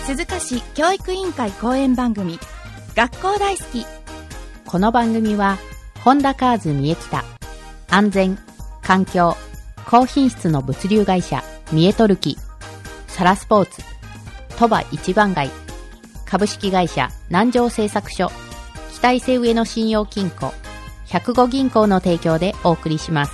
鈴鹿市教育委員会講演番組学校大好き。 この番組はホンダカーズ三重北、安全、環境、高品質の物流会社三重トルキ、サラスポーツ、鳥羽一番街、株式会社南城製作所、北伊勢上野信用金庫、105銀行の提供でお送りします。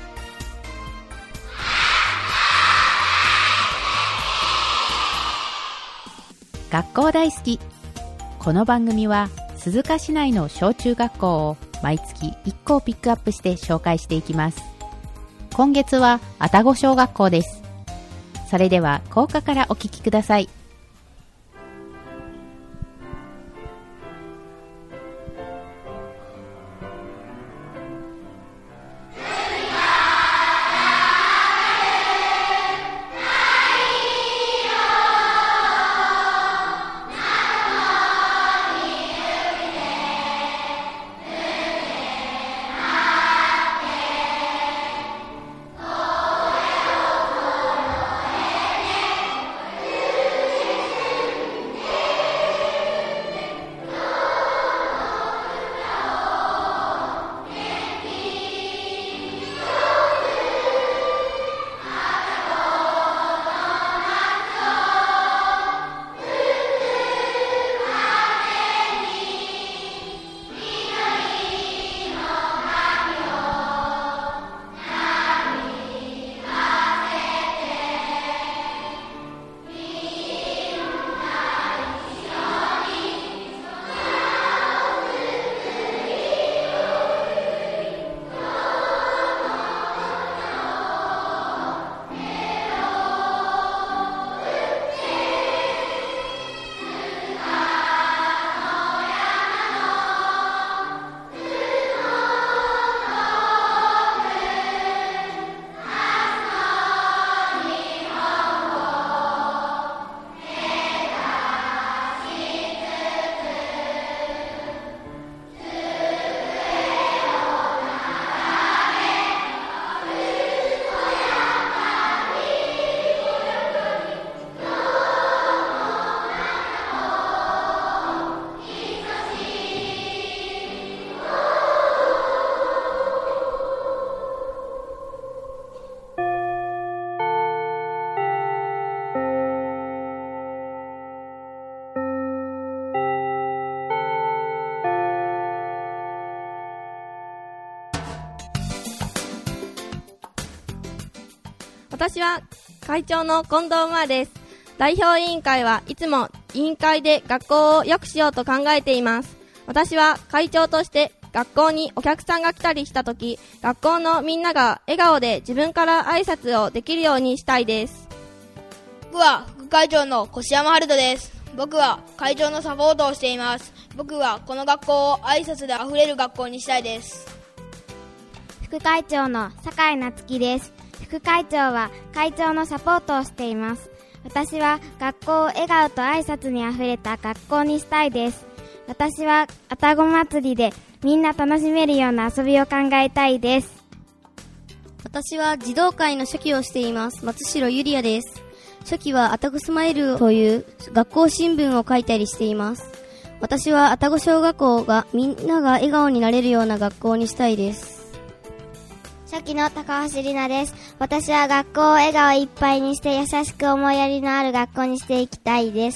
学校大好き。この番組は鈴鹿市内の小中学校を毎月1校ピックアップして紹介していきます。今月は愛宕小学校です。それでは校歌からお聞きください。 私は会長の近藤真です。代表委員会はいつも委員会で学校を良くしようと考えています。私は会長として学校にお客さんが来たりしたとき、学校のみんなが笑顔で自分から挨拶をできるようにしたいです。 僕は副会長の越山春人です。僕は会長のサポートをしています。僕はこの学校を挨拶であふれる学校にしたいです。 副会長の酒井夏樹です。副会長は会長のサポートをしています。私は学校を笑顔と挨拶にあふれた学校にしたいです。私は愛宕祭りでみんな楽しめるような遊びを考えたいです。 私は児童会の書記をしています。松代ゆりやです。書記は愛宕スマイルという学校新聞を書いたりしています。私は愛宕小学校がみんなが笑顔になれるような学校にしたいです。 初期の高橋里奈です。私は学校を笑顔いっぱいにして優しく思いやりのある学校にしていきたいです。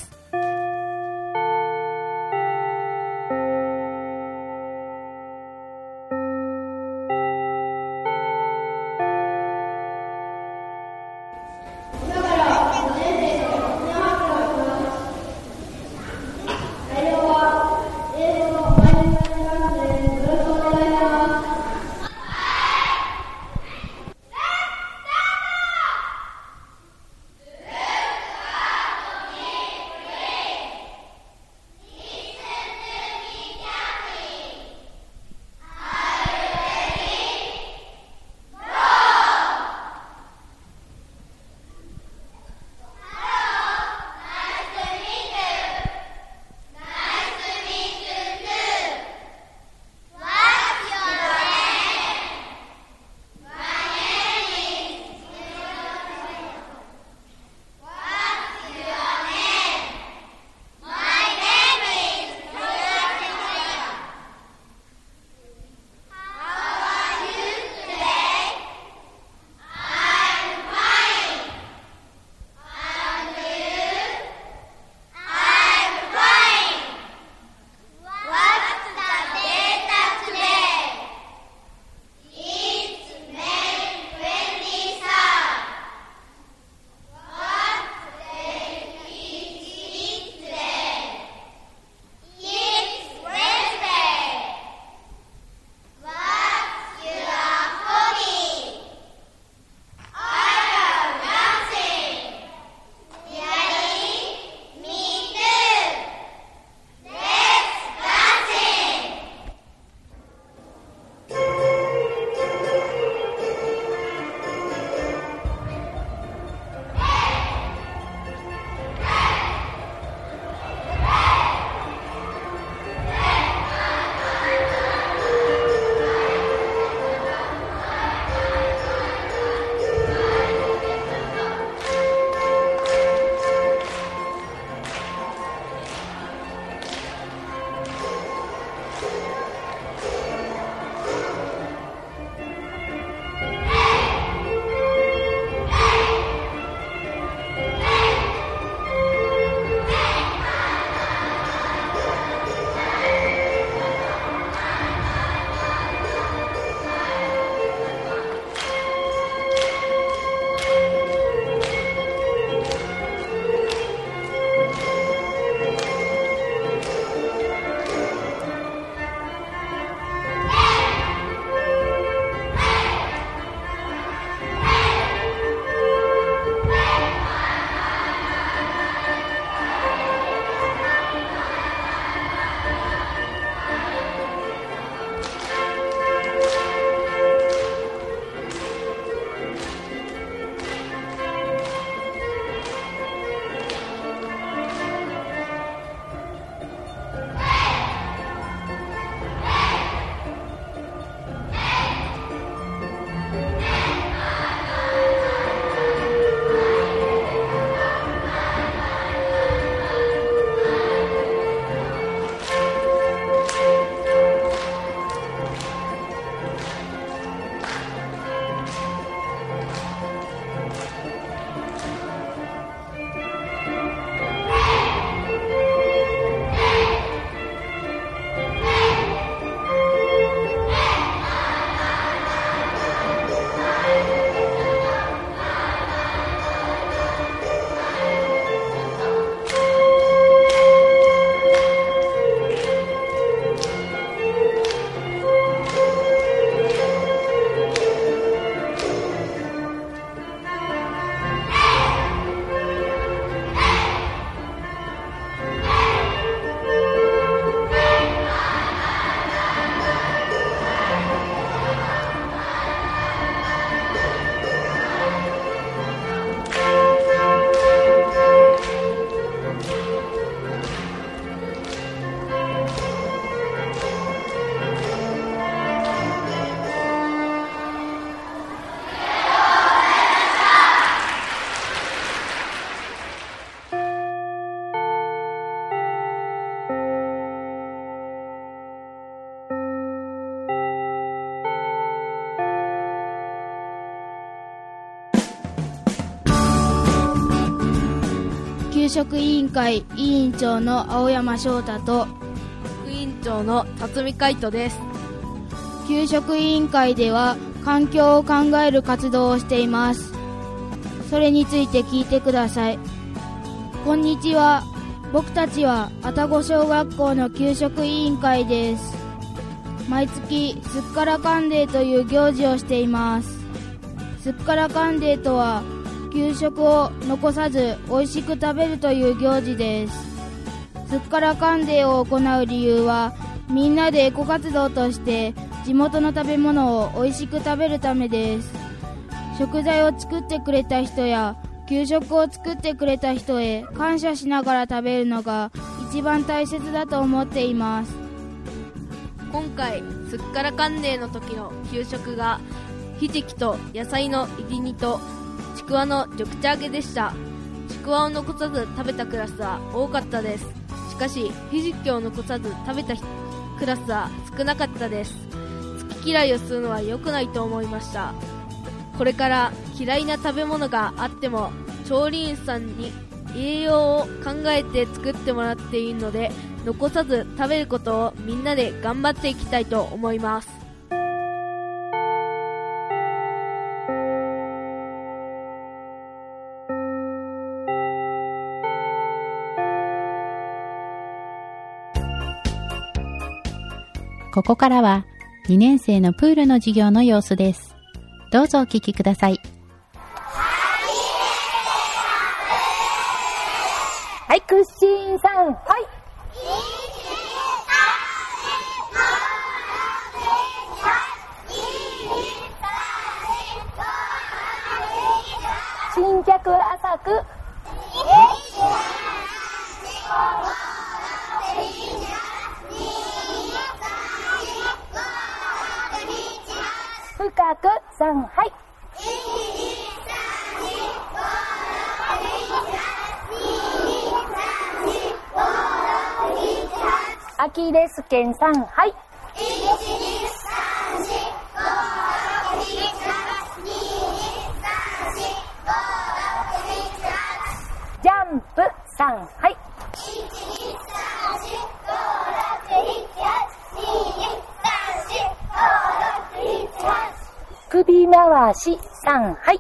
食委員会委員長の青山翔太と副委員長の辰巳海斗です。 給食委員会では環境を考える活動をしています。それについて聞いてください。こんにちは。僕たちは愛宕小学校の給食委員会です。毎月すっからかんデーという行事をしています。すっからかんデーとは給食を残さず美味しく食べるという行事です。すっからかんデーを行う理由は、みんなでエコ活動として地元の食べ物を美味しく食べるためです。食材を作ってくれた人や給食を作ってくれた人へ感謝しながら食べるのが一番大切だと思っています。 今回すっからかんデーの時の給食がひじきと野菜の入り煮とちくわの緑茶揚げでした。ちくわを残さず食べたクラスは多かったです。しかしひじきを残さず食べたクラスは少なかったです。好き嫌いをするのは良くないと思いました。これから嫌いな食べ物があっても調理員さんに栄養を考えて作ってもらっているので、残さず食べることをみんなで頑張っていきたいと思います。 ここからは2年生のプールの授業の様子です。どうぞお聞きください。 はい、クッシーンさん、はい。新脚浅く。深く3、はい。アキレス腱さん、はい。ジャンプ3、はい。首回し3、はい。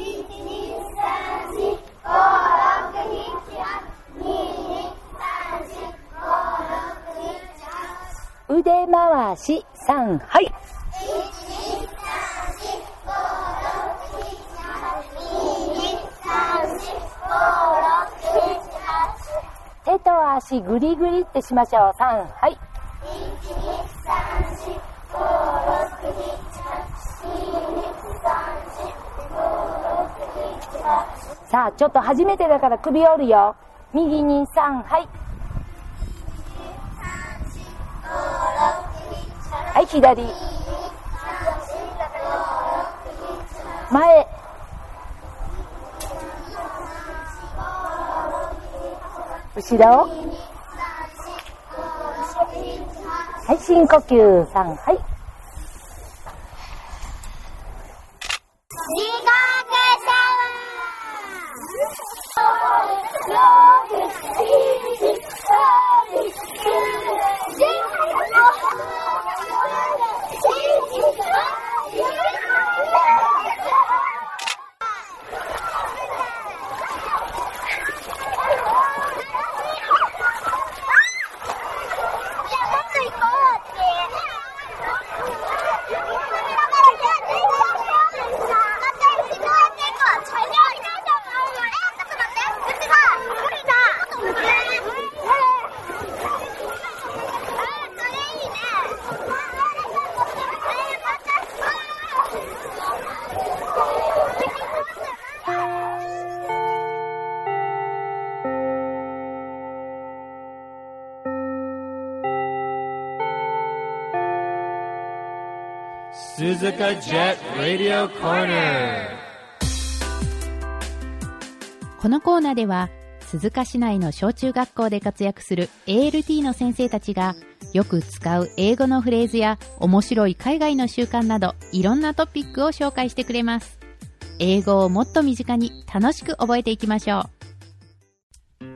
腕回し3、はい。手と足グリグリってしましょう。3、はい。さあ、ちょっと初めてだから首折るよ。右に3、はい。はい、左。前。後ろ。はい、深呼吸3、はい。 Suzuka Jet Radio Corner。 このコーナーでは鈴鹿市内の小中学校で活躍する ALT の先生たちがよく使う英語のフレーズや面白い海外の習慣などいろんなトピックを紹介してくれます。英語をもっと身近に楽しく覚えていきましょう。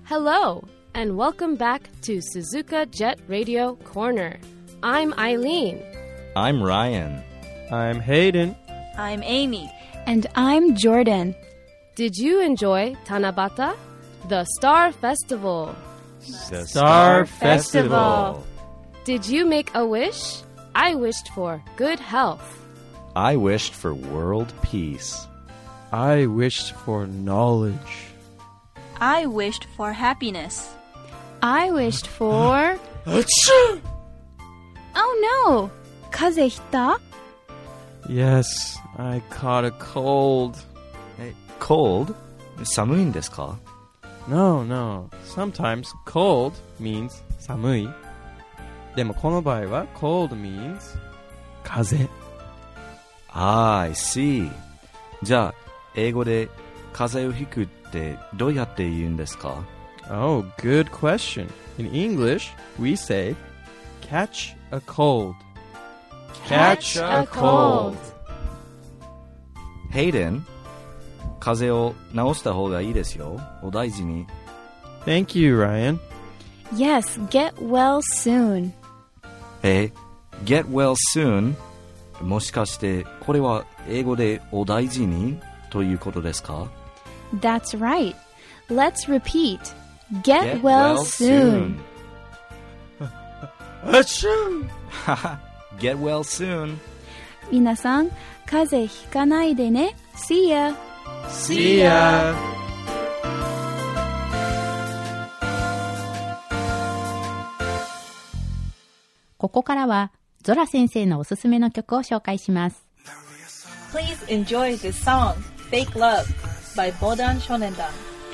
Hello, and welcome back to Suzuka Jet Radio Corner. I'm Eileen. I'm Ryan. I'm Hayden. I'm Amy. And I'm Jordan. Did you enjoy Tanabata, the Star Festival? The Star Festival. Did you make a wish? I wished for good health. I wished for world peace. I wished for knowledge. I wished for happiness. I wished for... Achoo! Oh no! 風邪ひいた? Yes, I caught a cold. Cold? 寒いんですか? No. Sometimes cold means 寒い。でもこの場合は cold means 風邪。 I see. じゃあ、英語で風邪をひくってどうやって言うんですか? Oh, good question. In English, we say catch a cold. Catch a cold. Hayden, 風邪を治した方がいいですよ。お大事に。 Thank you, Ryan. Yes, get well soon. Get well soon? もしかしてこれは英語でお大事にということですか? That's right. Let's repeat. Get well soon. Achoo! Get well soon. 皆さん、風邪ひかないでね。See ya! See ya! ここからはゾラ先生のおすすめの曲を紹介します。 Please enjoy this song, Fake Love by Bodan Shonendan.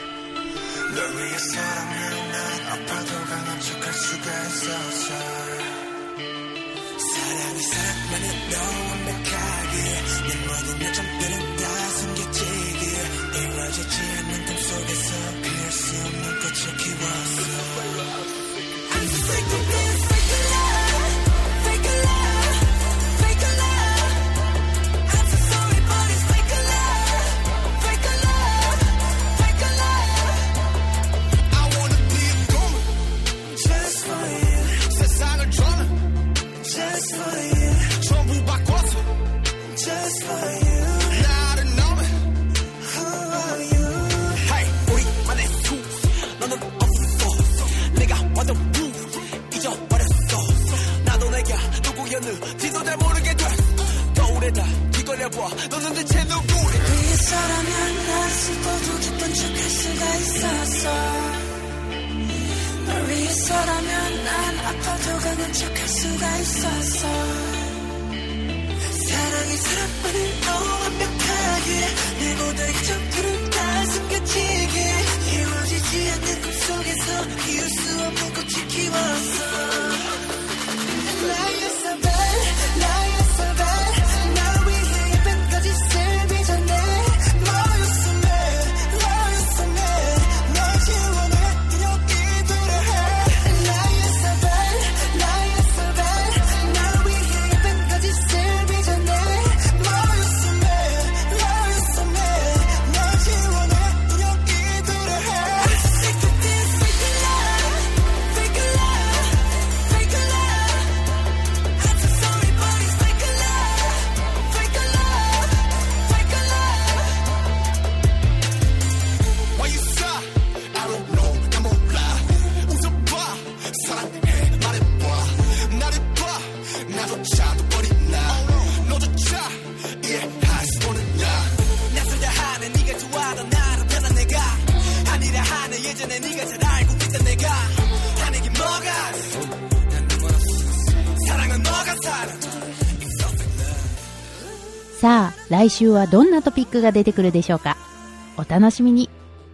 さあ、来週はどんなトピックが出てくるでしょうか。お楽しみに。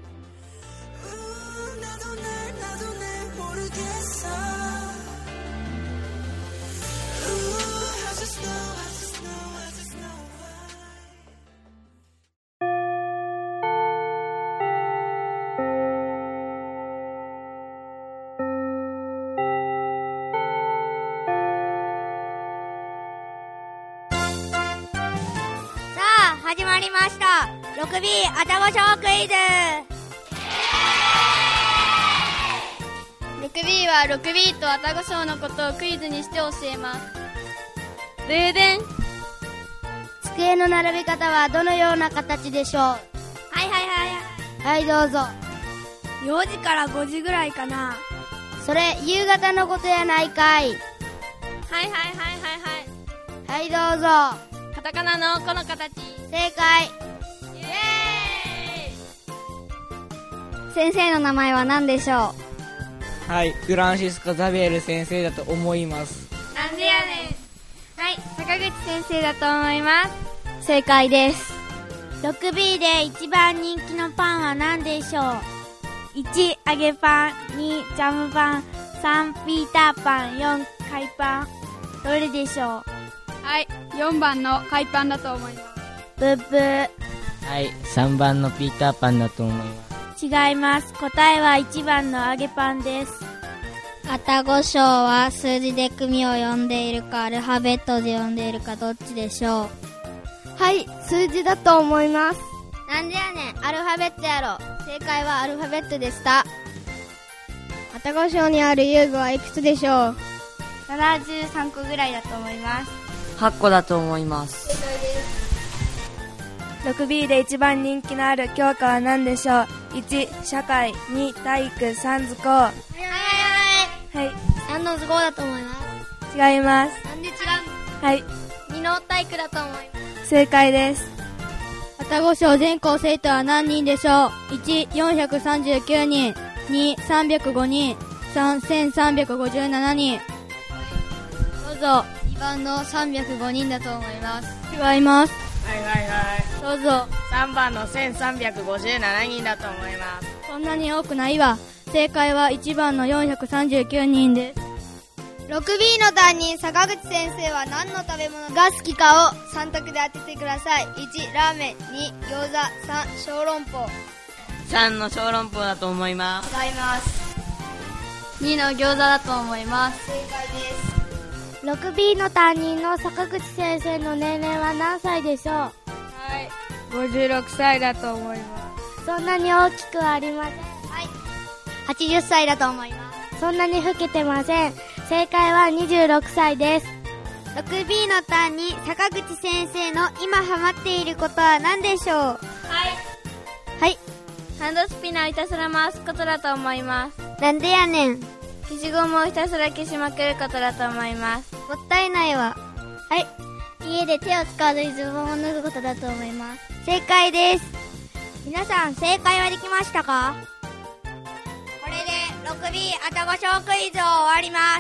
始まりました 6B あたご小クイズ。 は 6B と愛宕賞のことをクイズにして教えます。 ででん。 机の並び方はどのような形でしょう？はいどうぞ。 4時から5時ぐらいかな。 それ夕方のことやないかい。はいどうぞ。 カタカナのこの形。 正解。 イエーイ。 先生の名前は何でしょう？はい、フランシスコ・ザビエル先生だと思います。 なんでやねん。はい、坂口先生だと思います。 正解です。 6B で一番人気のパンは何でしょう？1、揚げパン、2、ジャムパン、3、ピーターパン、4、海パン。どれでしょう？ はい、4番の海パンだと思います。 ブッブー。 はい、3番のピーターパンだと思います。 違います。答えは1番の揚げパンです。 愛宕賞は数字で組を読んでいるかアルファベットで読んでいるかどっちでしょう？ はい、数字だと思います。 なんでやねん、アルファベットやろ。正解はアルファベットでした。 愛宕賞にある遊具はいくつでしょう ？73個ぐらいだと思います。 8個だと思います。 正解です。 6B で一番人気のある教科は何でしょう？ 1、社会、2、体育、3、図工。はい。 3の図工だと思います。 違います。 なんで違うの？はい。 2の体育だと思います。 正解です。 愛宕賞全校生徒は何人でしょう？ 1、439人、2、305人、3、1357人。どうぞ。 2番の305人だと思います。 違います。 どうぞ。3番の1357人だと思います。 そんなに多くないわ。正解は1番の439人です。 6B の担任坂口先生は何の食べ物が好きかを3択で当ててください。1、ラーメン、2、餃子、3、小籠包。 3の小籠包だと思います。 違います。 2の餃子だと思います。 正解です。 6B の担任の坂口先生の年齢は何歳でしょう？ はい、56歳だと思います。 そんなに大きくはありません。 はい、80歳だと思います。 そんなに老けてません。正解は26歳です。 6B の担任坂口先生の今ハマっていることは何でしょう？はい。 ハンドスピナーをひたすら回すことだと思います。 なんでやねん。 消しゴムをひたすら消しまくることだと思います。 もったいないわ。はい。家で手を使わずにズボンを脱ぐことだと思います。正解です。皆さん正解はできましたか？ これで 6B 愛宕賞クイズを終わります。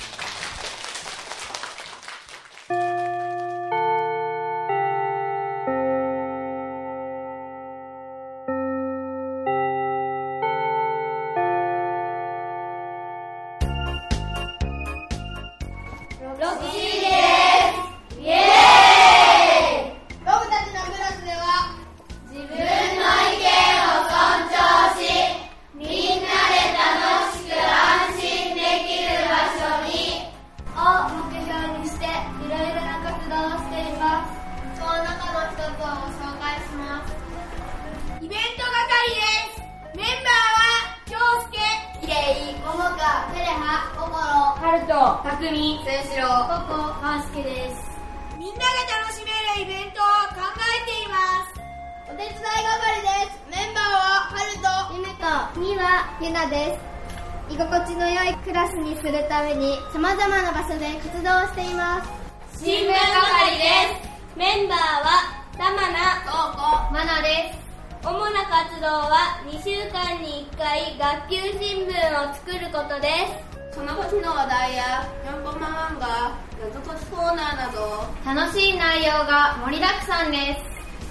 様々な場所で活動しています。 新聞係です。メンバーは玉名、 東子、マナです。 主な活動は2週間に1回学級新聞を作ることです。 その年の話題や4コマ漫画、謎解きコーナーなど楽しい内容が盛りだくさんです。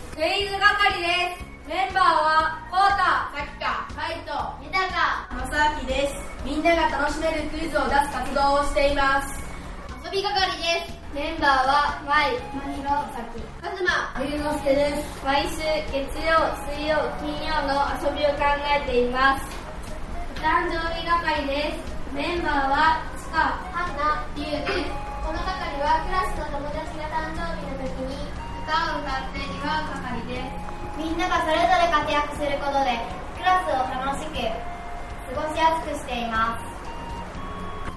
クイズ係です。メンバーはコウタ、 さきか、カイト、 豊か、 まさあきです。みんなが楽しめるクイズを出す活動をしています。遊び係です。 メンバーはマイ、 まひろ、さき、かずま、 ゆうのすけです。毎週月曜、水曜、金曜の遊びを考えています。お誕生日係です。メンバーはちか、はな、ゆうです。 この係はクラスの友達が誕生日の時に歌を歌って祝う係です。 みんながそれぞれ活躍することでクラスを楽しく過ごしやすくしています。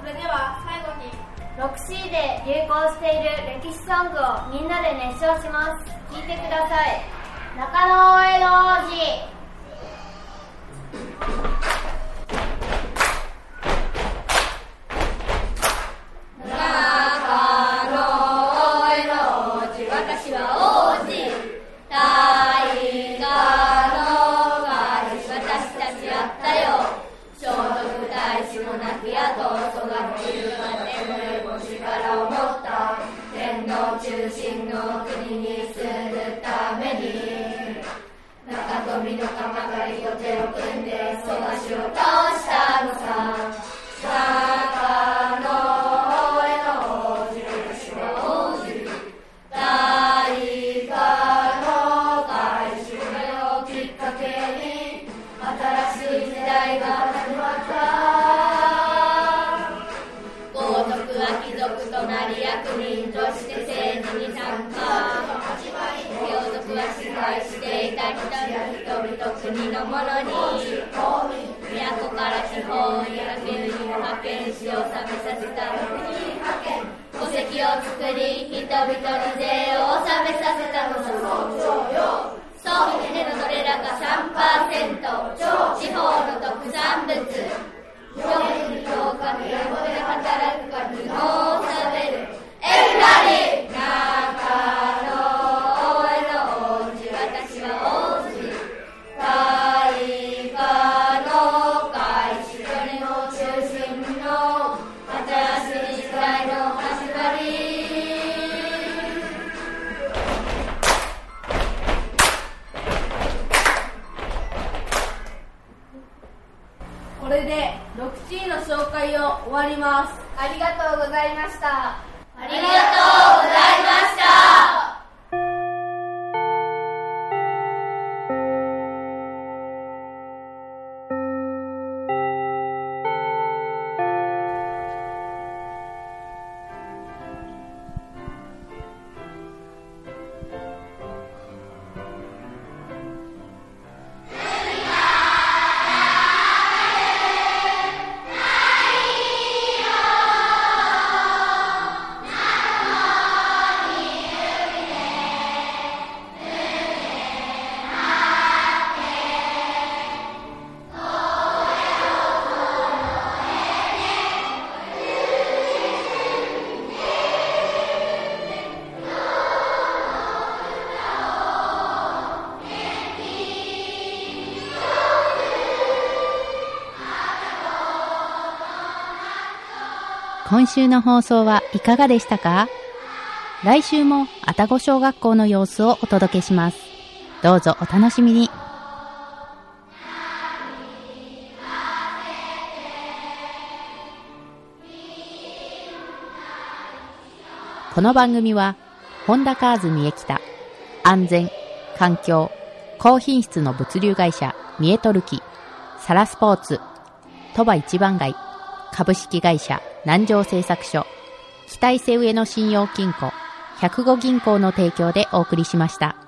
れでは最後に 6C で流行している歴史ソングをみんなで熱唱します。聴いてください。中野大江戸王子。 国のものに都から地方に派遣し納めさせたのに戸籍を作り人々に税を納めさせたのさ。そう船のどれらか 3% 地方の特産物4に教科で働くか技能を食べるエブラリー中野大江の王子私は王子大化の開始それの中心の新しい時代の始まり。 これで 6C の紹介を終わります。 ありがとうございました。 ありがとうございました。 今週の放送はいかがでしたか？来週も愛宕小学校の様子をお届けします。どうぞお楽しみに。この番組は本田カーズ三重北安全環境高品質の物流会社三重トルキサラスポーツ鳥羽一番街株式会社南城製作所北伊勢上野信用金庫105銀行の提供でお送りしました。